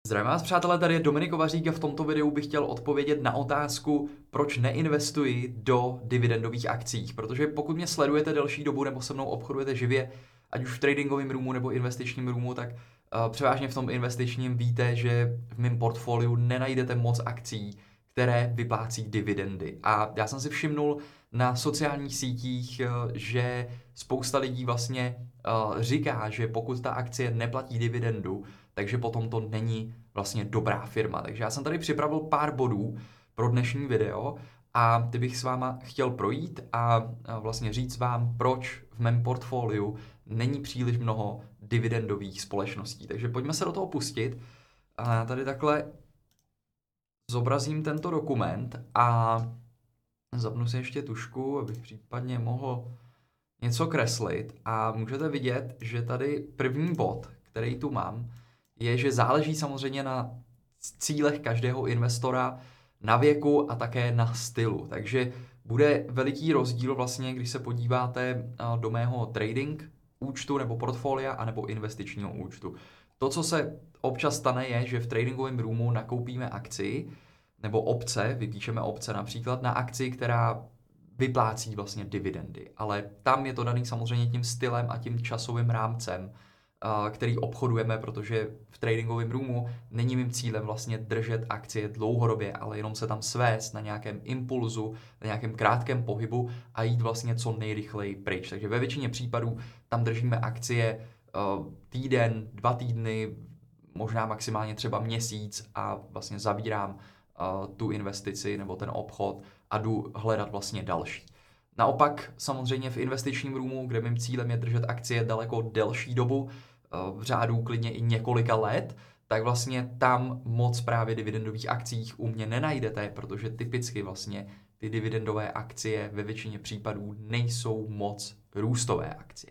Zdravím vás, přátelé, tady je Dominik Kovařík a v tomto videu bych chtěl odpovědět na otázku, proč neinvestuji do dividendových akcí. Protože pokud mě sledujete delší dobu nebo se mnou obchodujete živě, ať už v tradingovém roomu nebo investičním roomu, tak převážně v tom investičním víte, že v mém portfoliu nenajdete moc akcí, které vyplácí dividendy. A já jsem si všimnul na sociálních sítích, že spousta lidí vlastně říká, že pokud ta akcie neplatí dividendu, takže potom to není vlastně dobrá firma. Takže já jsem tady připravil pár bodů pro dnešní video a ty bych s váma chtěl projít a vlastně říct vám, proč v mém portfoliu není příliš mnoho dividendových společností. Takže pojďme se do toho pustit. A já tady takhle zobrazím tento dokument a zapnu si ještě tušku, abych případně mohl něco kreslit. A můžete vidět, že tady první bod, který tu mám, je, že záleží samozřejmě na cílech každého investora, na věku a také na stylu. Takže bude veliký rozdíl vlastně, když se podíváte do mého trading účtu nebo portfolia anebo investičního účtu. To, co se občas stane, je, že v tradingovém roomu nakoupíme akci nebo opce, vypíšeme opce například na akci, která vyplácí vlastně dividendy. Ale tam je to daný samozřejmě tím stylem a tím časovým rámcem, který obchodujeme, protože v tradingovém roomu není mým cílem vlastně držet akcie dlouhodobě, ale jenom se tam svést na nějakém impulzu, na nějakém krátkém pohybu a jít vlastně co nejrychleji pryč. Takže ve většině případů tam držíme akcie týden, 2 týdny, možná maximálně třeba měsíc a vlastně zavírám tu investici nebo ten obchod a jdu hledat vlastně další. Naopak samozřejmě v investičním roomu, kde mým cílem je držet akcie daleko delší dobu, v řádu klidně i několika let, tak vlastně tam moc právě dividendových akcích u mě nenajdete, protože typicky vlastně ty dividendové akcie ve většině případů nejsou moc růstové akcie.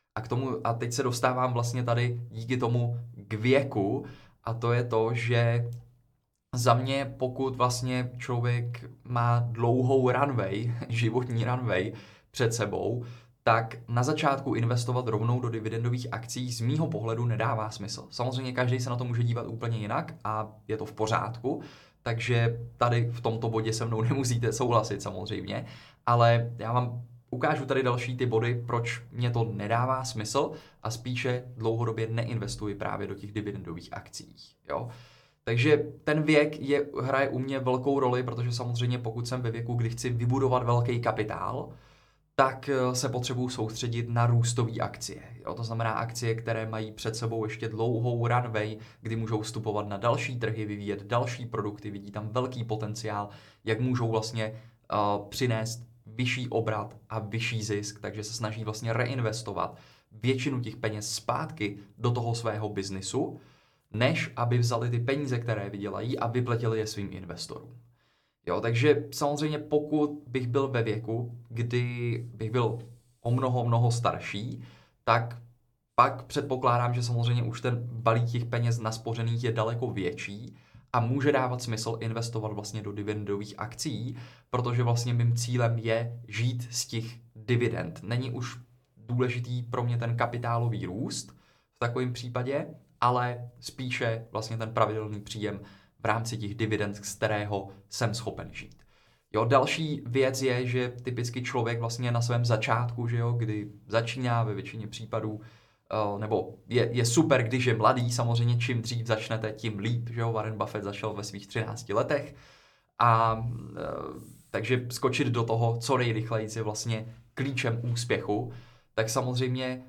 A teď se dostávám vlastně tady díky tomu k věku, a to je to, že za mě, pokud vlastně člověk má dlouhou runway, životní runway před sebou, tak na začátku investovat rovnou do dividendových akcí z mýho pohledu nedává smysl. Samozřejmě každý se na to může dívat úplně jinak a je to v pořádku, takže tady v tomto bodě se mnou nemusíte souhlasit samozřejmě, ale já vám ukážu tady další ty body, proč mě to nedává smysl a spíše dlouhodobě neinvestuji právě do těch dividendových akcí. Jo? Takže ten věk hraje u mě velkou roli, protože samozřejmě pokud jsem ve věku, kdy chci vybudovat velký kapitál, tak se potřebuji soustředit na růstové akcie. Jo, to znamená akcie, které mají před sebou ještě dlouhou runway, kdy můžou vstupovat na další trhy, vyvíjet další produkty, vidí tam velký potenciál, jak můžou vlastně přinést vyšší obrat a vyšší zisk, takže se snaží vlastně reinvestovat většinu těch peněz zpátky do toho svého biznisu, než aby vzali ty peníze, které vydělají a vyplatili je svým investorům. Jo, takže samozřejmě pokud bych byl ve věku, kdy bych byl o mnoho starší, tak pak předpokládám, že samozřejmě už ten balík těch peněz naspořených je daleko větší a může dávat smysl investovat vlastně do dividendových akcí, protože vlastně mým cílem je žít z těch dividend. Není už důležitý pro mě ten kapitálový růst v takovém případě, ale spíše vlastně ten pravidelný příjem v rámci těch dividend, z kterého jsem schopen žít. Jo, další věc je, že typicky člověk vlastně na svém začátku, že jo, kdy začíná ve většině případů, nebo je super, když je mladý, samozřejmě čím dřív začnete, tím líp, že jo, Warren Buffett začal ve svých 13 letech a takže skočit do toho co nejrychleji je vlastně klíčem úspěchu, tak samozřejmě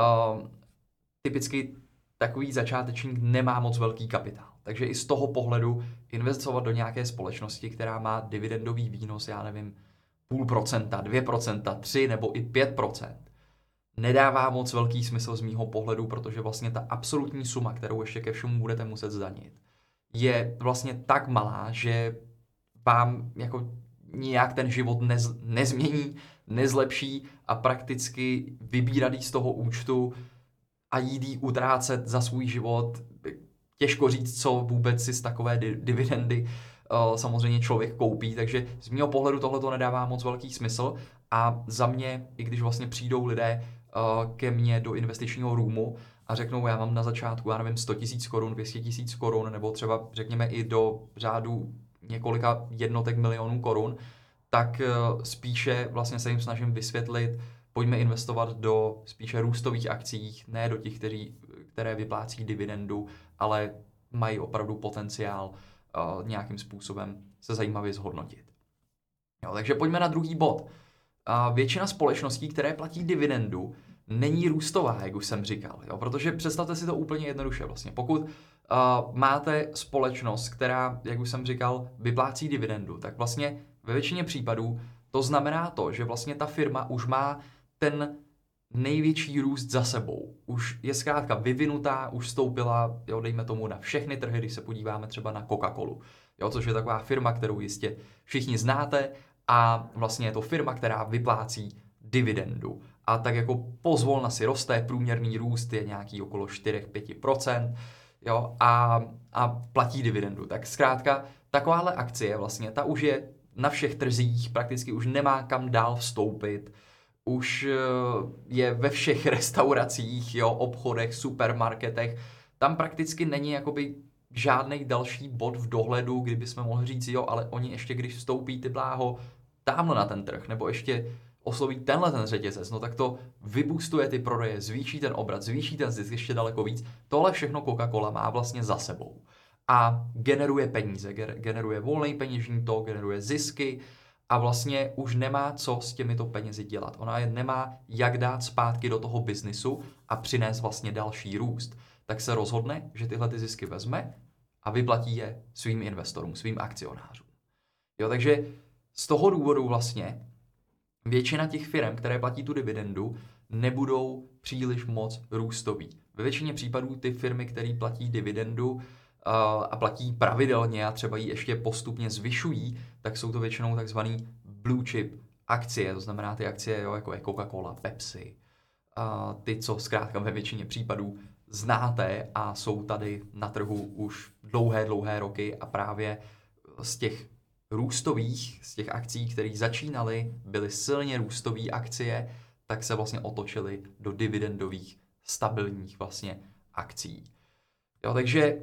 typicky takový začátečník nemá moc velký kapitál. Takže i z toho pohledu investovat do nějaké společnosti, která má dividendový výnos, já nevím, 0,5%, 2%, 3 nebo i 5%, nedává moc velký smysl z mýho pohledu, protože vlastně ta absolutní suma, kterou ještě ke všemu budete muset zdanit, je vlastně tak malá, že vám jako nijak ten život nezmění, nezlepší a prakticky vybírat jí z toho účtu a jít jí utrácet za svůj život, těžko říct, co vůbec si z takové dividendy samozřejmě člověk koupí, takže z mého pohledu tohle to nedává moc velký smysl a za mě, i když vlastně přijdou lidé ke mně do investičního roomu a řeknou, já mám na začátku, já nevím, 100 000 korun, 200 000 korun, nebo třeba řekněme i do řádu několika jednotek milionů korun, tak spíše vlastně se jim snažím vysvětlit, pojďme investovat do spíše růstových akcí, ne do těch, které vyplácí dividendu, ale mají opravdu potenciál nějakým způsobem se zajímavě zhodnotit. Jo, takže pojďme na druhý bod. Většina společností, které platí dividendu, není růstová, jak už jsem říkal. Jo? Protože představte si to úplně jednoduše. Vlastně. Pokud máte společnost, která, jak už jsem říkal, vyplácí dividendu, tak vlastně ve většině případů to znamená to, že vlastně ta firma už má ten největší růst za sebou. Už je zkrátka vyvinutá, už vstoupila, jo, dejme tomu, na všechny trhy, když se podíváme třeba na Coca-Colu, jo, což je taková firma, kterou jistě všichni znáte, a vlastně je to firma, která vyplácí dividendu. A tak jako pozvolna si roste, průměrný růst je nějaký okolo 4-5%, jo, a platí dividendu. Tak zkrátka, takováhle akcie vlastně, ta už je na všech trzích, prakticky už nemá kam dál vstoupit, už je ve všech restauracích, jo, obchodech, supermarketech, tam prakticky není jakoby žádný další bod v dohledu, kdyby jsme mohli říct, jo, ale oni ještě když vstoupí ty bláho tamhle na ten trh, nebo ještě osloví tenhle ten řetězec, no tak to vyboostuje ty prodeje, zvýší ten obrat, zvýší ten zisk ještě daleko víc. Tohle všechno Coca-Cola má vlastně za sebou. A generuje peníze, generuje volný peněžní tok, generuje zisky a vlastně už nemá co s těmito penězi dělat. Ona je nemá jak dát zpátky do toho biznisu a přinést vlastně další růst. Tak se rozhodne, že tyhle ty zisky vezme a vyplatí je svým investorům, svým akcionářům. Jo, takže z toho důvodu vlastně většina těch firm, které platí tu dividendu, nebudou příliš moc růstový. Ve většině případů ty firmy, které platí dividendu a platí pravidelně a třeba ji ještě postupně zvyšují, tak jsou to většinou takzvaný blue chip akcie, to znamená ty akcie, jo, jako je Coca-Cola, Pepsi, ty, co zkrátka ve většině případů znáte a jsou tady na trhu už dlouhé roky a právě z těch růstových, z těch akcí, které začínaly, byly silně růstové akcie, tak se vlastně otočily do dividendových, stabilních vlastně akcí. Jo, takže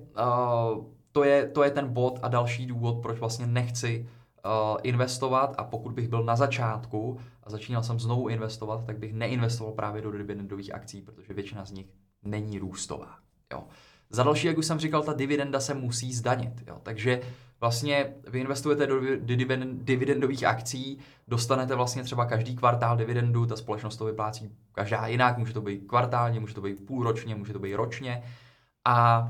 to je ten bod a další důvod, proč vlastně nechci investovat, a pokud bych byl na začátku a začínal jsem znovu investovat, tak bych neinvestoval právě do dividendových akcí, protože většina z nich není růstová. Jo. Za další, jak už jsem říkal, ta dividenda se musí zdanit. Jo. Takže vlastně vy investujete do dividendových akcí, dostanete vlastně třeba každý kvartál dividendu, ta společnost to vyplácí každá jinak, může to být kvartálně, může to být půlročně, může to být ročně a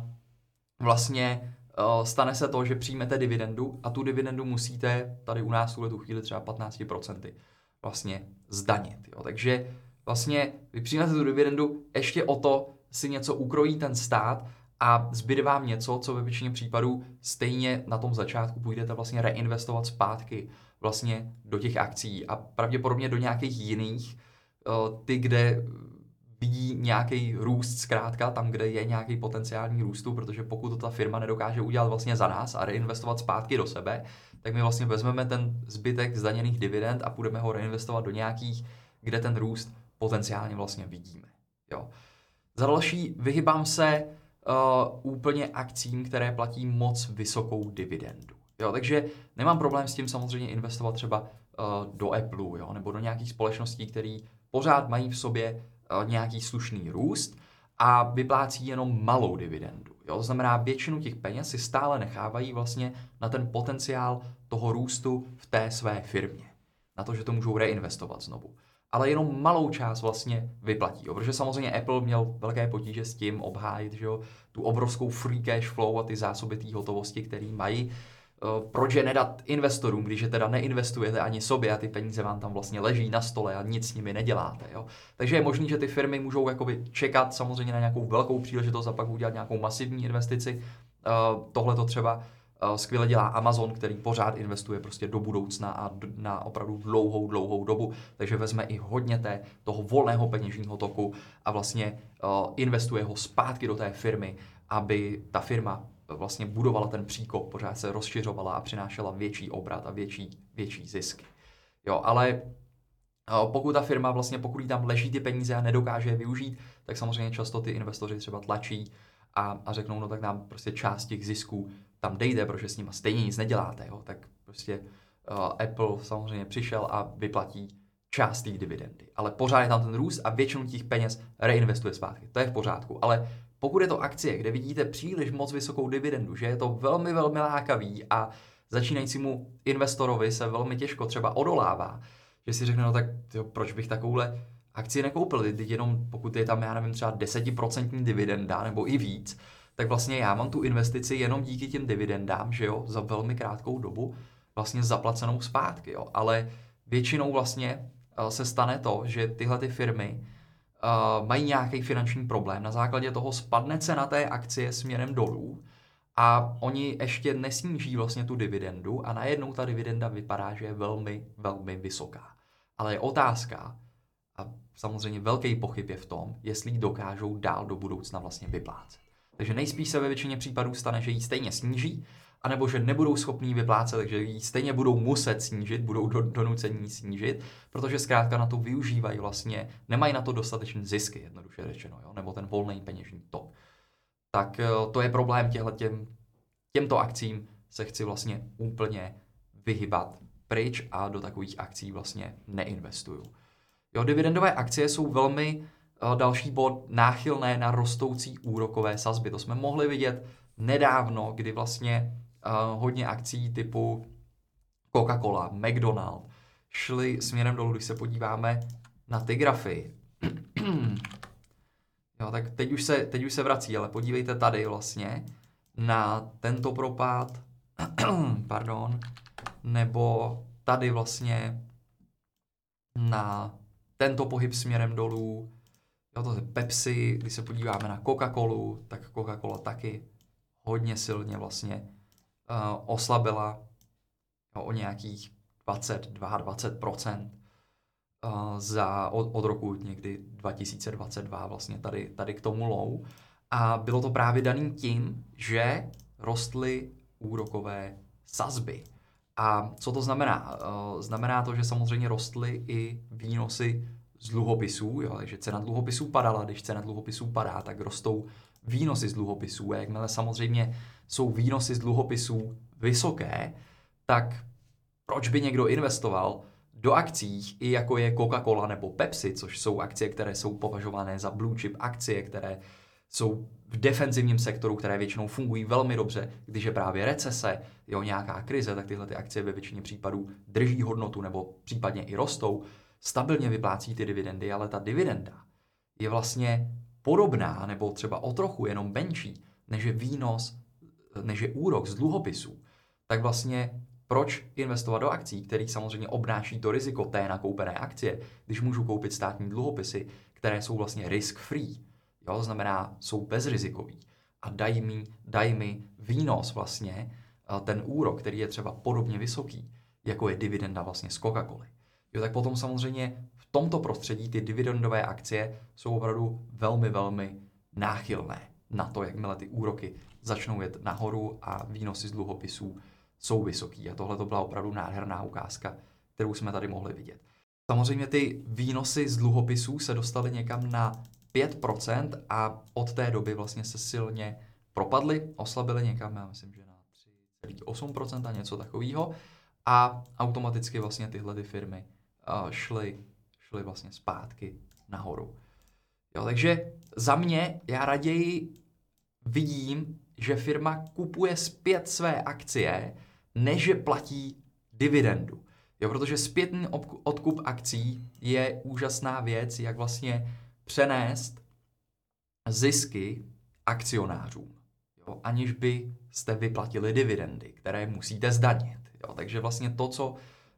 vlastně stane se to, že přijmete dividendu a tu dividendu musíte tady u nás v tu chvíli třeba 15% vlastně zdanit. Jo. Takže vlastně vy přijmete tu dividendu, ještě o to si něco ukrojí ten stát a zbyde vám něco, co ve většině případů stejně na tom začátku půjdete vlastně reinvestovat zpátky vlastně do těch akcí a pravděpodobně do nějakých jiných, ty, kde vidí nějaký růst zkrátka, tam, kde je nějaký potenciální růstu, protože pokud to ta firma nedokáže udělat vlastně za nás a reinvestovat zpátky do sebe, tak my vlastně vezmeme ten zbytek zdaněných dividend a půjdeme ho reinvestovat do nějakých, kde ten růst potenciálně vlastně vidíme. Jo. Za další, vyhybám se úplně akcím, které platí moc vysokou dividendu. Jo, takže nemám problém s tím samozřejmě investovat třeba do Apple, jo, nebo do nějakých společností, které pořád mají v sobě nějaký slušný růst a vyplácí jenom malou dividendu. Jo, to znamená, většinu těch peněz si stále nechávají vlastně na ten potenciál toho růstu v té své firmě. Na to, že to můžou reinvestovat znovu. Ale jenom malou část vlastně vyplatí. Jo? Protože samozřejmě Apple měl velké potíže s tím obhájit, že jo, tu obrovskou free cash flow a ty zásoby té hotovosti, které mají. Proč je nedat investorům, když je teda neinvestujete ani sobě a ty peníze vám tam vlastně leží na stole a nic s nimi neděláte. Jo? Takže je možné, že ty firmy můžou jakoby čekat samozřejmě na nějakou velkou příležitost a pak udělat nějakou masivní investici. Tohle to třeba skvěle dělá Amazon, který pořád investuje prostě do budoucna a na opravdu dlouhou dobu, takže vezme i hodně toho volného peněžního toku a vlastně investuje ho zpátky do té firmy, aby ta firma vlastně budovala ten příkop, pořád se rozšiřovala a přinášela větší obrat a větší zisky. Jo, ale pokud ta firma vlastně, pokud jí tam leží ty peníze a nedokáže je využít, tak samozřejmě často ty investoři třeba tlačí a řeknou, no tak nám prostě část těch zisků tam dejte, protože s nima stejně nic neděláte, jo? Tak prostě Apple samozřejmě přišel a vyplatí část té dividendy. Ale pořád je tam ten růst a většinu těch peněz reinvestuje zpátky. To je v pořádku. Ale pokud je to akcie, kde vidíte příliš moc vysokou dividendu, že je to velmi, velmi lákavý a začínajícímu investorovi se velmi těžko třeba odolává, že si řekne, no tak tyjo, proč bych takovouhle akci nekoupil, teď jenom pokud je tam, já nevím, třeba 10% dividenda nebo i víc, tak vlastně já mám tu investici jenom díky těm dividendám, že jo, za velmi krátkou dobu vlastně zaplacenou zpátky, jo. Ale většinou vlastně se stane to, že tyhle ty firmy mají nějaký finanční problém, na základě toho spadne cena té akcie směrem dolů a oni ještě nesníží vlastně tu dividendu a najednou ta dividenda vypadá, že je velmi, velmi vysoká. Ale je otázka, a samozřejmě velký pochyb je v tom, jestli ji dokážou dál do budoucna vlastně vyplácet. Takže nejspíš se ve většině případů stane, že ji stejně sníží, anebo že nebudou schopní vyplácet, takže ji stejně budou muset snížit, budou donucení snížit, protože zkrátka na to využívají vlastně, nemají na to dostatečné zisky, jednoduše řečeno, jo? Nebo ten volný peněžní tok. Tak to je problém těmto akcím se chci vlastně úplně vyhybat pryč a do takových akcí vlastně neinvestuju. Jo, dividendové akcie jsou velmi, další bod, náchylné na rostoucí úrokové sazby. To jsme mohli vidět nedávno, kdy vlastně hodně akcí typu Coca-Cola, McDonald šly směrem dolů, když se podíváme na ty grafy. Jo, tak teď už se vrací, ale podívejte tady vlastně na tento propad, pardon, nebo tady vlastně na tento pohyb směrem dolů. Jo, to je Pepsi, když se podíváme na Coca-Colu, tak Coca-Cola taky hodně silně vlastně oslabila o nějakých 22% od roku někdy 2022 vlastně tady k tomu low. A bylo to právě daný tím, že rostly úrokové sazby. A co to znamená? Znamená to, že samozřejmě rostly i výnosy z dluhopisů, jo? Takže cena dluhopisů padala, když cena dluhopisů padá, tak rostou výnosy z dluhopisů. A jakmile samozřejmě jsou výnosy z dluhopisů vysoké, tak proč by někdo investoval do akcí, i jako je Coca-Cola nebo Pepsi, což jsou akcie, které jsou považované za blue chip akcie, které jsou v defenzivním sektoru, které většinou fungují velmi dobře, když je právě recese, jo, nějaká krize, tak tyhle ty akcie ve většině případů drží hodnotu nebo případně i rostou, stabilně vyplácí ty dividendy, ale ta dividenda je vlastně podobná nebo třeba o trochu jenom menší, než je výnos, než je úrok z dluhopisů. Tak vlastně proč investovat do akcí, který samozřejmě obnáší to riziko té nakoupené akcie, když můžu koupit státní dluhopisy, které jsou vlastně risk free, jo, znamená, jsou bezrizikový a dají mi výnos vlastně, ten úrok, který je třeba podobně vysoký, jako je dividenda vlastně z Coca-Coly. Jo, tak potom samozřejmě v tomto prostředí ty dividendové akcie jsou opravdu velmi, velmi náchylné na to, jakmile ty úroky začnou jet nahoru a výnosy z dluhopisů jsou vysoký. A tohle to byla opravdu nádherná ukázka, kterou jsme tady mohli vidět. Samozřejmě ty výnosy z dluhopisů se dostaly někam na 5% a od té doby vlastně se silně propadly, oslabily někam, já myslím, že na 3,8% a něco takového. A automaticky vlastně tyhle ty firmy šly vlastně zpátky nahoru. Jo, takže za mě já raději vidím, že firma kupuje zpět své akcie, než že platí dividendu. Jo, protože zpětný odkup akcí je úžasná věc, jak vlastně přenést zisky akcionářům, jo, aniž byste vyplatili dividendy, které musíte zdanit. Jo. Takže vlastně to, co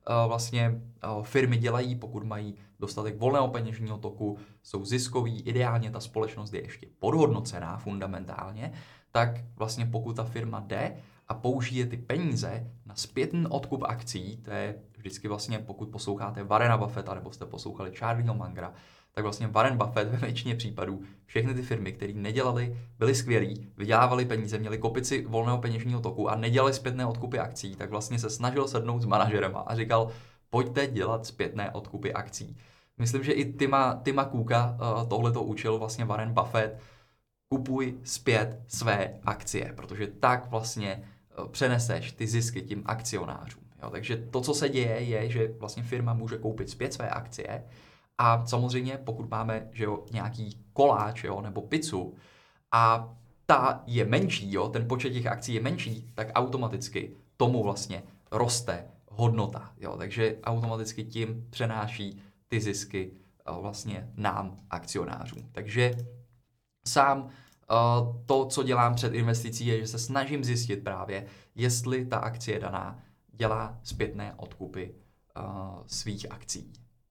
firmy dělají, pokud mají dostatek volného peněžního toku, jsou ziskový, ideálně ta společnost je ještě podhodnocená fundamentálně, tak vlastně pokud ta firma jde a použije ty peníze na zpětný odkup akcí, to je vždycky vlastně, pokud posloucháte Warrena Buffetta nebo jste poslouchali Charlieho Mangera, tak vlastně Warren Buffett ve většině případů všechny ty firmy, které nedělali, byly skvělí, vydělávali peníze, měli kopici volného peněžního toku a nedělali zpětné odkupy akcí, tak vlastně se snažil sednout s manažerem a říkal, pojďte dělat zpětné odkupy akcí. Myslím, že i Tima Cooka tohle to učil vlastně Warren Buffett. Kupuj zpět své akcie, protože tak vlastně přeneseš ty zisky tím akcionářům. Jo? Takže to, co se děje, je, že vlastně firma může koupit zpět své akcie a samozřejmě, pokud máme že jo, nějaký koláč jo, nebo pizzu a ta je menší, jo, ten počet těch akcí je menší, tak automaticky tomu vlastně roste hodnota. Jo? Takže automaticky tím přenáší ty zisky vlastně nám, akcionářům. Takže sám to, co dělám před investicí, je, že se snažím zjistit právě, jestli ta akcie daná dělá zpětné odkupy svých akcí.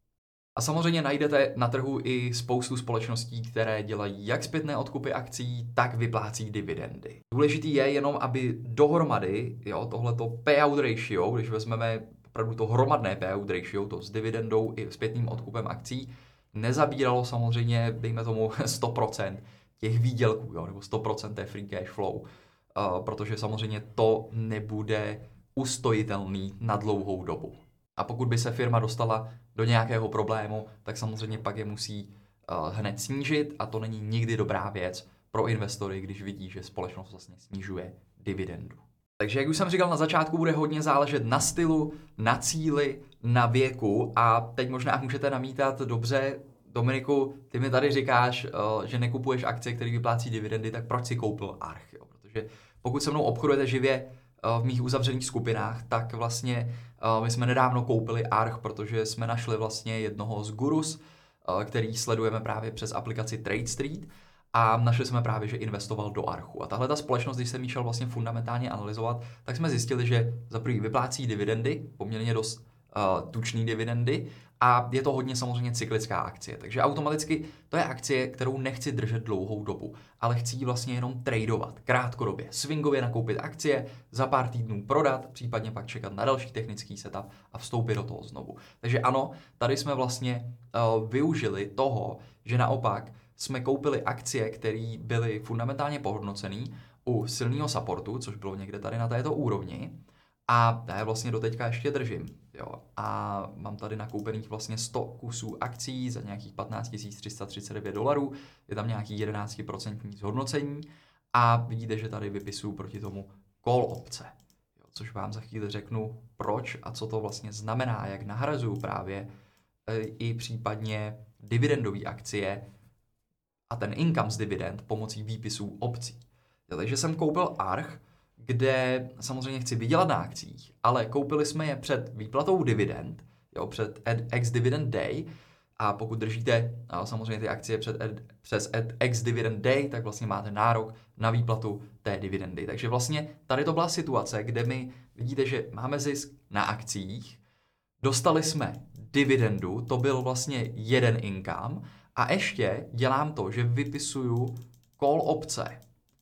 A samozřejmě najdete na trhu i spoustu společností, které dělají jak zpětné odkupy akcí, tak vyplácí dividendy. Důležitý je jenom, aby dohromady, jo, tohleto payout ratio, když vezmeme opravdu to hromadné payout ratio, to s dividendou i zpětným odkupem akcí, nezabíralo samozřejmě, dejme tomu, 100% těch výdělků, jo, nebo 100% té free cash flow, protože samozřejmě to nebude ustojitelný na dlouhou dobu. A pokud by se firma dostala do nějakého problému, tak samozřejmě pak je musí hned snížit a to není nikdy dobrá věc pro investory, když vidí, že společnost vlastně snižuje dividendu. Takže jak už jsem říkal na začátku, bude hodně záležet na stylu, na cíli, na věku a teď možná můžete namítat, dobře, Dominiku, ty mi tady říkáš, že nekupuješ akcie, které vyplácí dividendy, tak proč si koupil ARCH? Jo? Protože pokud se mnou obchodujete živě v mých uzavřených skupinách, tak vlastně my jsme nedávno koupili ARCH, protože jsme našli vlastně jednoho z gurus, který sledujeme právě přes aplikaci TradeStreet a našli jsme právě, že investoval do ARCHu. A tahle ta společnost, když jsem ji šel vlastně fundamentálně analyzovat, tak jsme zjistili, že za první vyplácí dividendy, poměrně dost tučný dividendy a je to hodně samozřejmě cyklická akcie. Takže automaticky to je akcie, kterou nechci držet dlouhou dobu, ale chci ji vlastně jenom tradovat, krátkodobě, swingově nakoupit akcie, za pár týdnů prodat, případně pak čekat na další technický setup a vstoupit do toho znovu. Takže ano, tady jsme vlastně využili toho, že naopak jsme koupili akcie, které byly fundamentálně pohodnocené u silného supportu, což bylo někde tady na této úrovni, a já je vlastně doteďka ještě držím. Jo. A mám tady nakoupených vlastně 100 kusů akcí za nějakých $15 339. Je tam nějaký 11% zhodnocení a vidíte, že tady vypisuju proti tomu call opce. Jo, což vám za chvíli řeknu, proč a co to vlastně znamená, jak nahrazuju právě i případně dividendové akcie a ten income z dividend pomocí výpisů opcí. Jo, takže jsem koupil ARCH, kde samozřejmě chci vydělat na akcích, ale koupili jsme je před výplatou dividend, jo, před ex-dividend day, a pokud držíte samozřejmě ty akcie přes ex-dividend day, tak vlastně máte nárok na výplatu té dividendy. Takže vlastně tady to byla situace, kde my vidíte, že máme zisk na akcích, dostali jsme dividendu, to byl vlastně jeden income, a ještě dělám to, že vypisuju call opce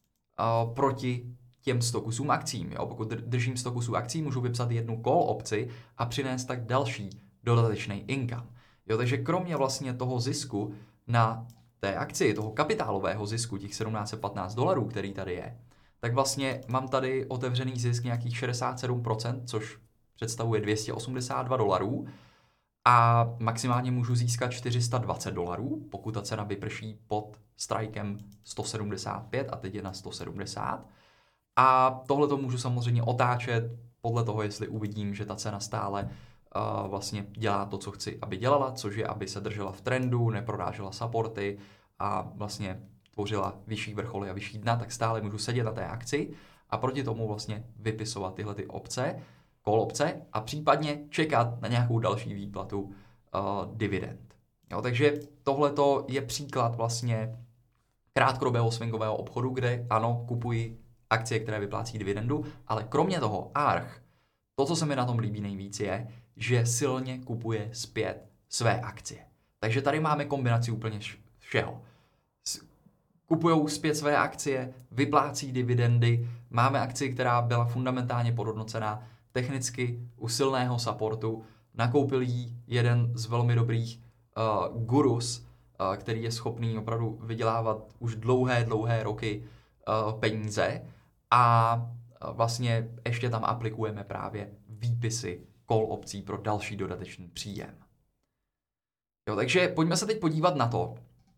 proti těm 100 kusům akcím. Jo? Pokud držím 100 kusů akcí, můžu vypsat jednu call opci a přinést tak další dodatečný income. Jo? Takže kromě vlastně toho zisku na té akci, toho kapitálového zisku, těch $1715, který tady je, tak vlastně mám tady otevřený zisk nějakých 67%, což představuje $282 a maximálně můžu získat $420, pokud ta cena vyprší pod strikem 175 a teď je na 170. A tohle to můžu samozřejmě otáčet podle toho, jestli uvidím, že ta cena stále vlastně dělá to, co chci, aby dělala, což je, aby se držela v trendu, neprorážela supporty a vlastně tvořila vyšší vrcholy a vyšší dna, tak stále můžu sedět na té akci a proti tomu vlastně vypisovat tyhle ty opce, call opce a případně čekat na nějakou další výplatu dividend. Jo, takže tohleto je příklad vlastně krátkodobého swingového obchodu, kde ano, kupuji akcie, které vyplácí dividendu, ale kromě toho ARCH, to, co se mi na tom líbí nejvíc, je, že silně kupuje zpět své akcie. Takže tady máme kombinaci úplně všeho. Kupujou zpět své akcie, vyplácí dividendy, máme akci, která byla fundamentálně podhodnocená, technicky u silného supportu, nakoupil jí jeden z velmi dobrých gurus, který je schopný opravdu vydělávat už dlouhé roky peníze a vlastně ještě tam aplikujeme právě výpisy call opcí pro další dodatečný příjem. Jo, takže pojďme se teď podívat na to,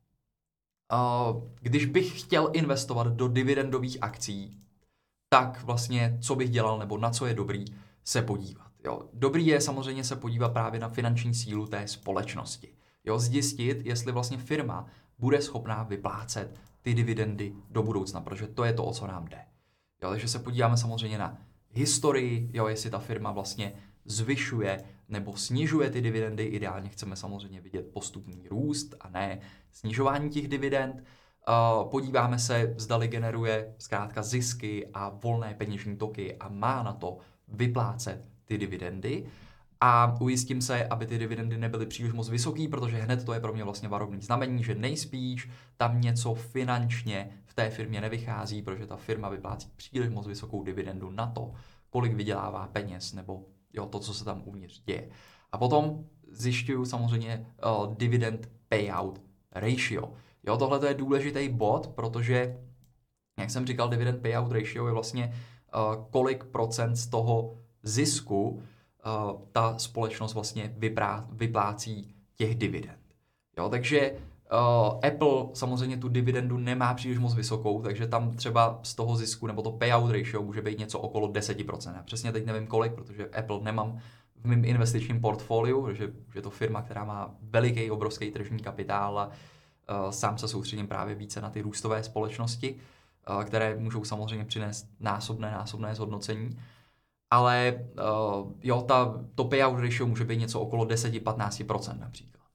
když bych chtěl investovat do dividendových akcí, tak vlastně co bych dělal nebo na co je dobrý se podívat. Jo. Dobrý je samozřejmě se podívat právě na finanční sílu té společnosti. Jo, zjistit, jestli vlastně firma bude schopná vyplácet ty dividendy do budoucna, protože to je to, o co nám jde. Jo, takže se podíváme samozřejmě na historii, jo, jestli ta firma vlastně zvyšuje nebo snižuje ty dividendy. Ideálně chceme samozřejmě vidět postupný růst a ne snižování těch dividend. Podíváme se, zdali generuje zkrátka zisky a volné peněžní toky a má na to vyplácet ty dividendy. A ujistím se, aby ty dividendy nebyly příliš moc vysoký, protože hned to je pro mě vlastně varovný znamení, že nejspíš tam něco finančně v té firmě nevychází, protože ta firma vyplácí příliš moc vysokou dividendu na to, kolik vydělává peněz, nebo jo, to, co se tam uvnitř děje. A potom zjišťuju samozřejmě dividend payout ratio. Jo, tohle je důležitý bod, protože, jak jsem říkal, dividend payout ratio je vlastně kolik procent z toho zisku ta společnost vlastně vyplácí těch dividend. Jo, takže Apple samozřejmě tu dividendu nemá příliš moc vysokou, takže tam třeba z toho zisku nebo to payout ratio může být něco okolo 10%. Já přesně teď nevím kolik, protože Apple nemám v mém investičním portfoliu, protože je to firma, která má veliký, obrovský tržní kapitál a sám se soustředím právě více na ty růstové společnosti, které můžou samozřejmě přinést násobné zhodnocení. Ale jo, to payout ratio může být něco okolo 10-15% například.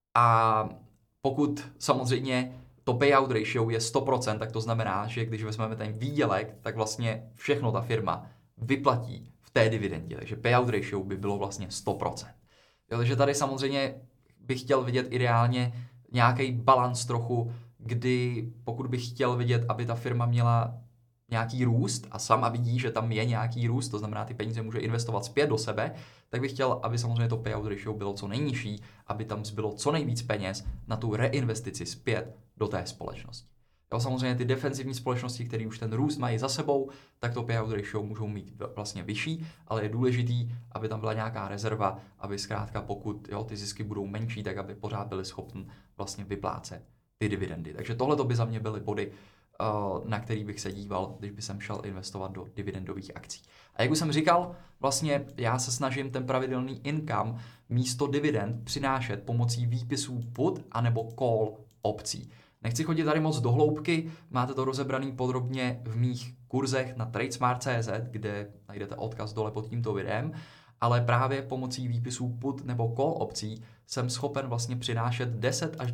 A pokud samozřejmě to payout ratio je 100%, tak to znamená, že když vezmeme ten výdělek, tak vlastně všechno ta firma vyplatí v té dividendě. Takže payout ratio by bylo vlastně 100%. Jo, takže tady samozřejmě bych chtěl vidět ideálně nějaký balans trochu, kdy pokud bych chtěl vidět, aby ta firma měla nějaký růst a sama vidí, že tam je nějaký růst, to znamená, ty peníze může investovat zpět do sebe, tak bych chtěl, aby samozřejmě to payout ratio bylo co nejnižší, aby tam zbylo co nejvíc peněz na tu reinvestici zpět do té společnosti. Jo, samozřejmě ty defenzivní společnosti, které už ten růst mají za sebou, tak to payout ratio můžou mít vlastně vyšší, ale je důležitý, aby tam byla nějaká rezerva, aby zkrátka pokud ty zisky budou menší, tak aby pořád byli schopni vlastně vyplácet ty dividendy. Takže tohle by za mě byly body, na který bych se díval, když bych šel investovat do dividendových akcí. A jak už jsem říkal, vlastně já se snažím ten pravidelný income místo dividend přinášet pomocí výpisů put anebo call opcí. Nechci chodit tady moc do hloubky, máte to rozebraný podrobně v mých kurzech na tradesmart.cz, kde najdete odkaz dole pod tímto videem, ale právě pomocí výpisů put nebo call opcí jsem schopen vlastně přinášet 10 až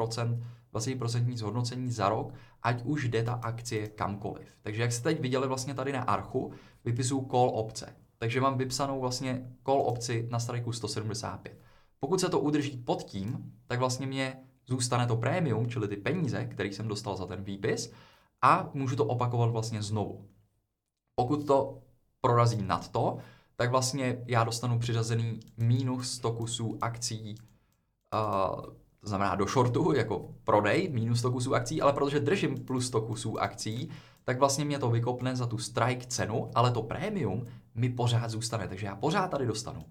20% zhodnocení za rok, ať už jde ta akcie kamkoliv. Takže jak jste teď viděli vlastně tady na archu, vypisuju call opce. Takže mám vypsanou vlastně call opci na strajku 175. Pokud se to udrží pod tím, tak vlastně mě zůstane to prémium, čili ty peníze, které jsem dostal za ten výpis, a můžu to opakovat vlastně znovu. Pokud to prorazí nad to, tak vlastně já dostanu přiřazený minus 100 kusů akcí, to znamená do shortu, jako prodej, minus 100 kusů akcí, ale protože držím plus 100 kusů akcí, tak vlastně mě to vykopne za tu strike cenu, ale to prémium mi pořád zůstane, takže já pořád tady dostanu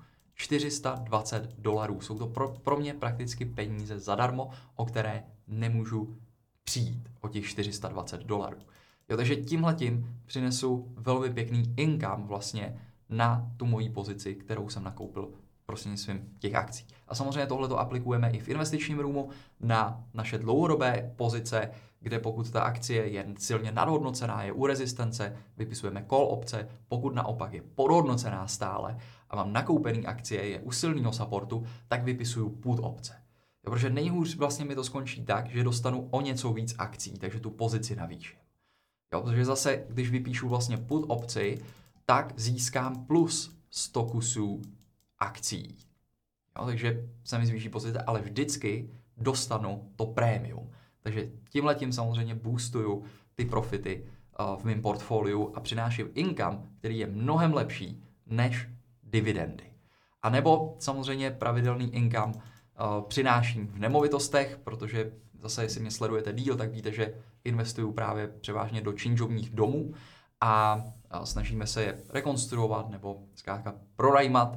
$420. Jsou to pro mě prakticky peníze zadarmo, o které nemůžu přijít, o těch $420. Jo, takže tímhletím přinesu velmi pěkný income vlastně na tu moji pozici, kterou jsem nakoupil prostřednictvím těch akcí. A samozřejmě tohleto aplikujeme i v investičním roomu na naše dlouhodobé pozice, kde pokud ta akcie je silně nadhodnocená, je u rezistence, vypisujeme call opce, pokud naopak je podhodnocená stále a mám nakoupený akcie, je u silného supportu, tak vypisuju put opce. Jo, protože nejhůř vlastně mi to skončí tak, že dostanu o něco víc akcí, takže tu pozici navýším. Jo, protože zase, když vypíšu vlastně put opci, tak získám plus 100 kusů akcí. Jo, takže se mi zvýší pozice, ale vždycky dostanu to prémium. Takže tímhletím samozřejmě boostuju ty profity v mém portfoliu a přináším income, který je mnohem lepší než dividendy. A nebo samozřejmě pravidelný income přináším v nemovitostech, protože zase, jestli mě sledujete díl, tak víte, že investuju právě převážně do činžovních domů a snažíme se je rekonstruovat nebo zkrátka pronajímat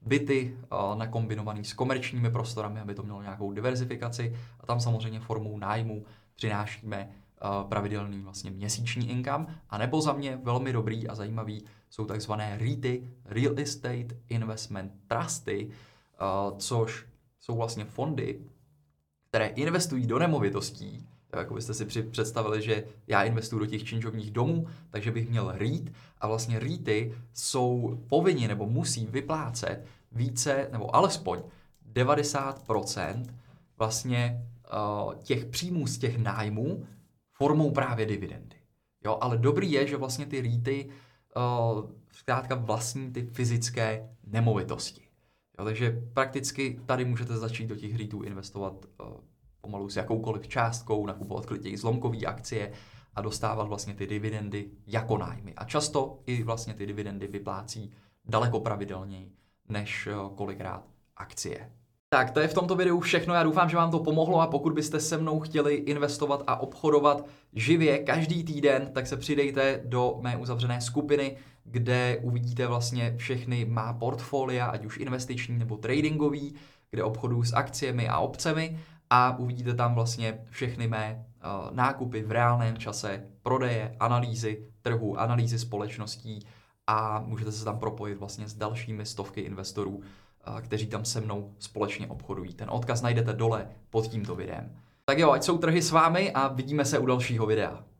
byty nakombinovaný s komerčními prostorami, aby to mělo nějakou diverzifikaci a tam samozřejmě formou nájmu přinášíme pravidelný vlastně měsíční income, a nebo za mě velmi dobrý a zajímavý jsou takzvané REITy, Real Estate Investment Trusty, což jsou vlastně fondy, které investují do nemovitostí. Jako byste si představili, že já investuju do těch činžovních domů, takže bych měl REIT a vlastně REITy jsou povinni nebo musí vyplácet více nebo alespoň 90% vlastně těch příjmů z těch nájmů formou právě dividendy. Jo, ale dobrý je, že vlastně ty REITy zkrátka vlastní ty fyzické nemovitosti. Jo, takže prakticky tady můžete začít do těch REITů investovat pomalu s jakoukoliv částkou, nakupovat klidně zlomkové akcie a dostávat vlastně ty dividendy jako nájmy. A často i vlastně ty dividendy vyplácí daleko pravidelněji než kolikrát akcie. Tak, to je v tomto videu všechno. Já doufám, že vám to pomohlo, a pokud byste se mnou chtěli investovat a obchodovat živě každý týden, tak se přidejte do mé uzavřené skupiny, kde uvidíte vlastně všechny má portfolia, ať už investiční nebo tradingový, kde obchoduju s akciemi a opcemi, a uvidíte tam vlastně všechny mé nákupy v reálném čase, prodeje, analýzy trhu, analýzy společností, a můžete se tam propojit vlastně s dalšími stovky investorů, kteří tam se mnou společně obchodují. Ten odkaz najdete dole pod tímto videem. Tak jo, ať jsou trhy s vámi a vidíme se u dalšího videa.